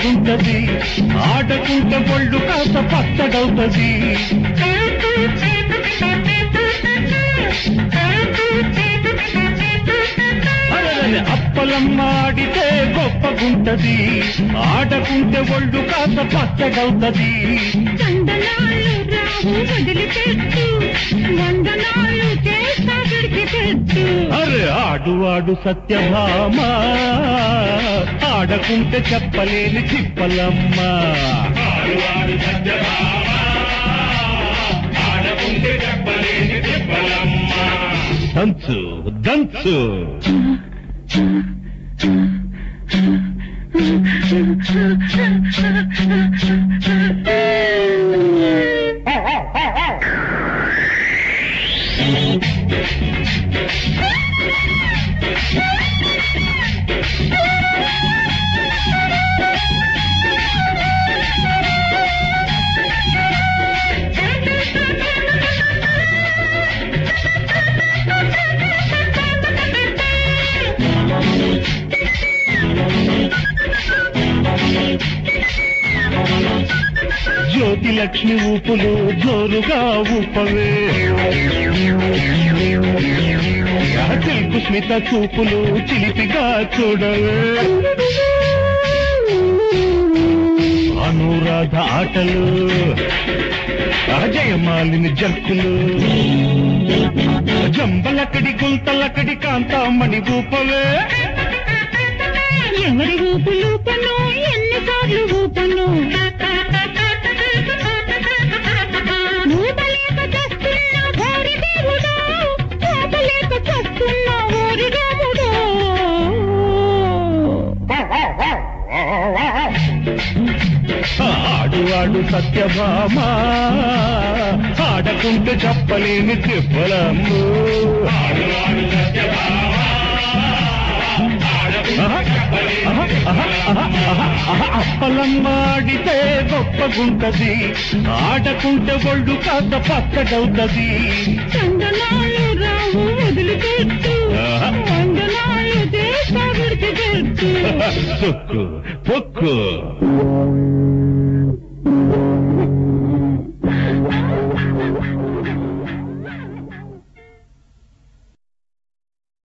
గొప్పగుంటది ఆడకుంటే ఒళ్ళు కాస్త పచ్చడవుతది అప్పలమ్మ ఆడితే గొప్పగుంటది ఆడకుంటే ఒళ్ళు కాస్త పచ్చడవుతది అరే ఆడు ఆడు సత్యభామ ఆడకుంటే చెప్పలేని చిప్పలమ్మ ఆడు సత్యభామ ఆడకుంటే చెప్పలేని చిప్పలమ్మ దంచు దంచు జ్యోతి లక్ష్మి ఊపులు జోరుగా ఊపవే తెలుపు స్మిత చూపులు చిలిపిగా చూడవే అనురాధ ఆటలు జయమాలిని జక్కులు జంబలకడి గుంతలకడి కాంతామణి ఊపవే ఎవరి ఊపులు పను ఎన్నిసార్లు ఊపను ఆడు ఆడు సత్యభామ ఆడకుంటే చెప్పలేని చెప్పలమ్ము అప్పలమ్మ ఆడితే గొప్పగుంటది ఆడకుంటే ఒళ్ళు కాస్త పచ్చడవుతది చందనాలు రావు వదిలిపెట్టు వందనాలు దేశావిడికి పెట్టు పొక్కు పొక్కు